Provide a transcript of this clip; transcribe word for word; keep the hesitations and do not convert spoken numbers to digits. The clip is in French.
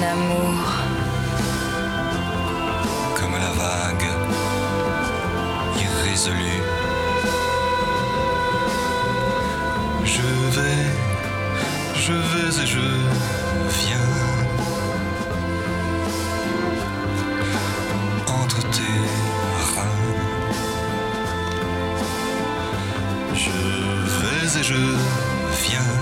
amour. Comme la vague irrésolue, je vais, je vais et je viens entre tes reins. Je vais et je viens